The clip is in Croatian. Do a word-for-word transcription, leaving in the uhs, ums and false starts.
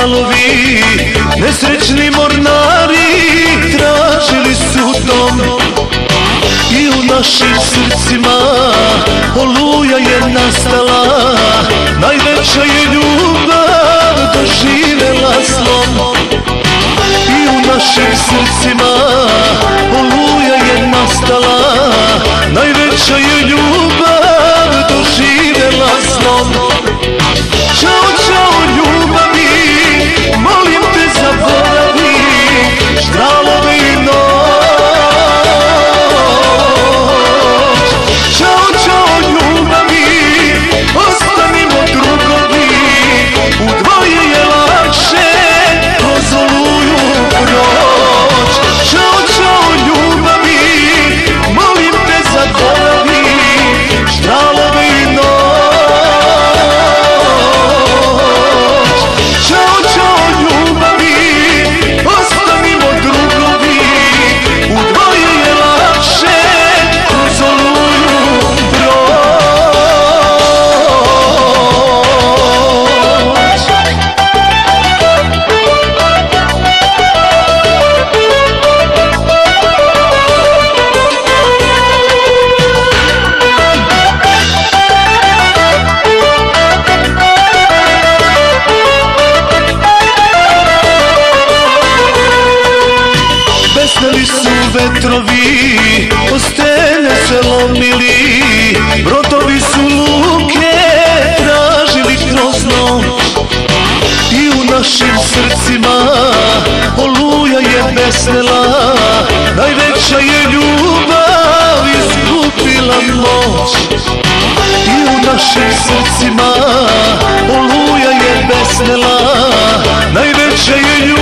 valovi, nesrećni mornari tražili su dom. I u našim srcima oluja je nastala, najveća je ljubav doživela slom. I u našim srcima oluja je nastala, najveća je ljubav doživela slom. Ćao, ćao ljubavi, molim te zaboravi ždralove i noć. Ćao, ćao ljubavi, ostanimo drugovi, u dvoje je lakše kroz oluju proć. Ćao, ćao ljubavi, molim te zaboravi ždralove i noć. Ćao, ćao ljubavi, ostanimo drugovi, u dvoje je lakše kroz oluju proć. Besneli su vetrovi, o stene se lomili, brodovi su luke tražili kroz noć. I u našim srcima oluja je besnela, najveća je ljubav izgubila moć. I u našim srcima oluja je besnela, najveća je ljubav